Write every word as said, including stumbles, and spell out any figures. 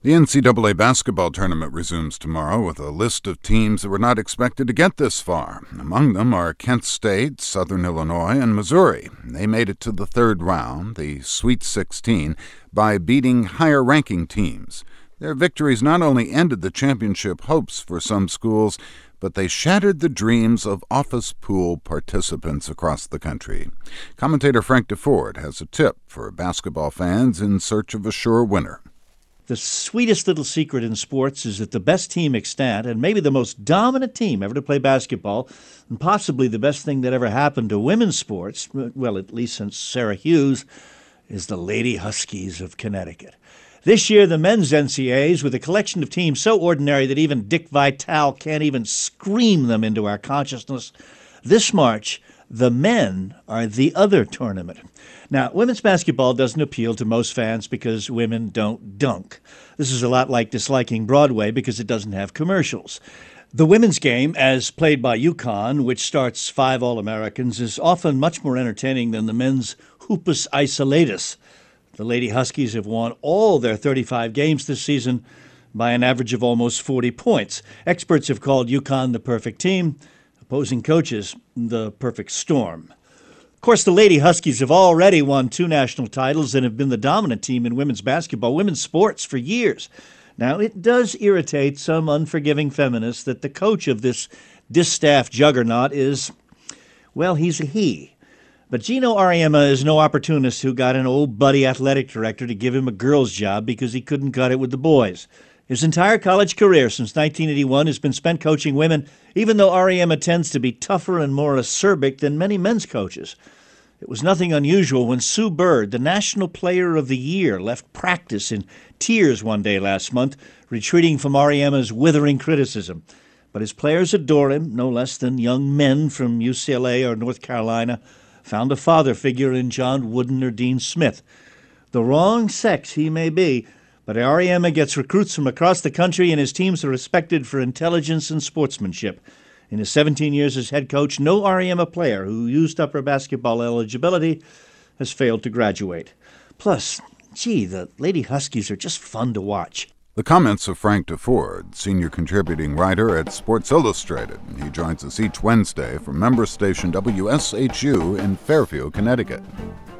The N C double A basketball tournament resumes tomorrow with a list of teams that were not expected to get this far. Among them are Kent State, Southern Illinois, and Missouri. They made it to the third round, the Sweet sixteen, by beating higher-ranking teams. Their victories not only ended the championship hopes for some schools, but they shattered the dreams of office pool participants across the country. Commentator Frank DeFord has a tip for basketball fans in search of a sure winner. The sweetest little secret in sports is that the best team extant, and maybe the most dominant team ever to play basketball, and possibly the best thing that ever happened to women's sports, well, at least since Sarah Hughes, is the Lady Huskies of Connecticut. This year, the men's N C A As, with a collection of teams so ordinary that even Dick Vitale can't even scream them into our consciousness. This March, the men are the other tournament. Now, women's basketball doesn't appeal to most fans because women don't dunk. This is a lot like disliking Broadway because it doesn't have commercials. The women's game, as played by UConn, which starts five All-Americans, is often much more entertaining than the men's hoopus isolatus. The Lady Huskies have won all their thirty-five games this season by an average of almost forty points. Experts have called UConn the perfect team, opposing coaches the perfect storm. Of course, the Lady Huskies have already won two national titles and have been the dominant team in women's basketball, women's sports, for years. Now, it does irritate some unforgiving feminists that the coach of this distaff juggernaut is, well, he's a he. But Gino Auriemma is no opportunist who got an old buddy athletic director to give him a girl's job because he couldn't cut it with the boys. His entire college career since nineteen eighty-one has been spent coaching women, even though Auriemma tends to be tougher and more acerbic than many men's coaches. It was nothing unusual when Sue Bird, the National Player of the Year, left practice in tears one day last month, retreating from Auriemma's withering criticism. But his players adore him, no less than young men from U C L A or North Carolina found a father figure in John Wooden or Dean Smith. The wrong sex he may be, but Auriemma gets recruits from across the country, and his teams are respected for intelligence and sportsmanship. In his seventeen years as head coach, no Auriemma player who used up her basketball eligibility has failed to graduate. Plus, gee, the Lady Huskies are just fun to watch. The comments of Frank DeFord, senior contributing writer at Sports Illustrated. He joins us each Wednesday from member station W S H U in Fairfield, Connecticut.